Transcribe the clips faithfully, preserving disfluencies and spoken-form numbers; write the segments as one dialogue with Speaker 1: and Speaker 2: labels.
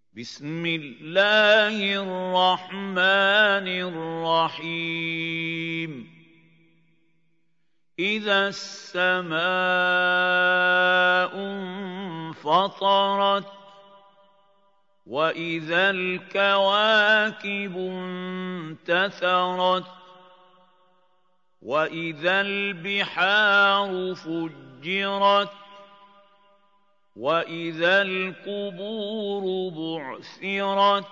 Speaker 1: بسم الله الرحمن الرحيم إذا السماء انفطرت وإذا الكواكب انتثرت وإذا البحار فجرت وإذا القبور بعثرت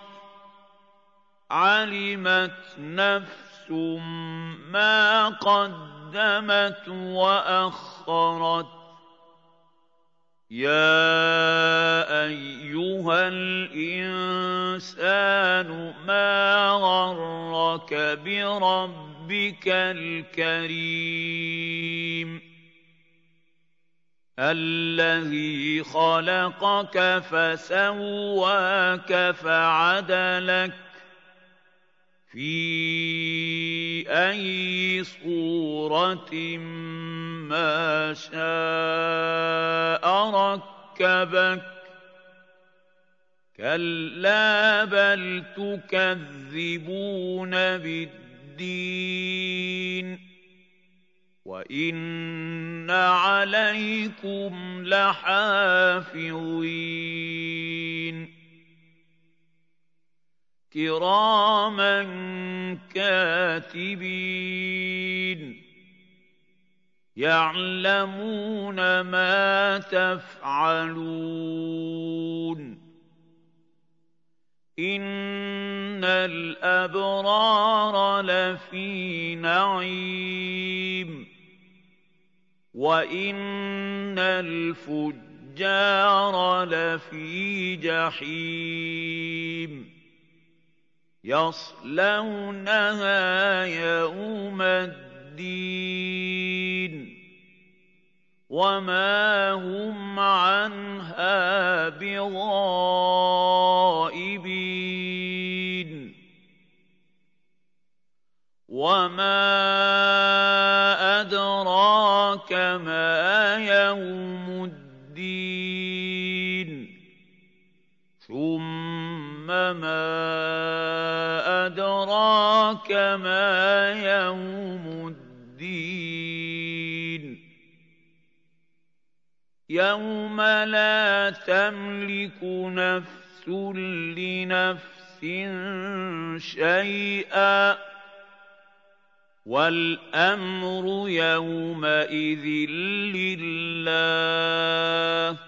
Speaker 1: علمت نفس ما قدمت وأخرت يا أيها الإنسان ما غرك بربك الكريم الذي خلقك فسواك فعدلك في أي صورة ما شاء ركبك كلا بل تكذبون بالدين وَإِنَّ عَلَيْكُمْ لَحَافِظِينَ كِرَامًا كَاتِبِينَ يَعْلَمُونَ مَا تَفْعَلُونَ إِنَّ الْأَبْرَارَ لَفِي نَعِيمٍ وَإِنَّ الْفُجَّارَ لَفِي جَحِيمٍ يَصْلَوْنَهَا يَوْمَ الدِّينِ وَمَا هُمْ عَنْهَا بِغَائِبِينَ وَمَا أَدْرَاكَ مَا يَوْمُ الدِّينِ ثُمَّ مَا أَدْرَاكَ مَا يَوْمُ الدِّينِ يَوْمَ لَا تَمْلِكُ نَفْسٌ لِّنَفْسٍ شَيْئًا وَالْأَمْرُ يَوْمَئِذٍ لِّلَّهِ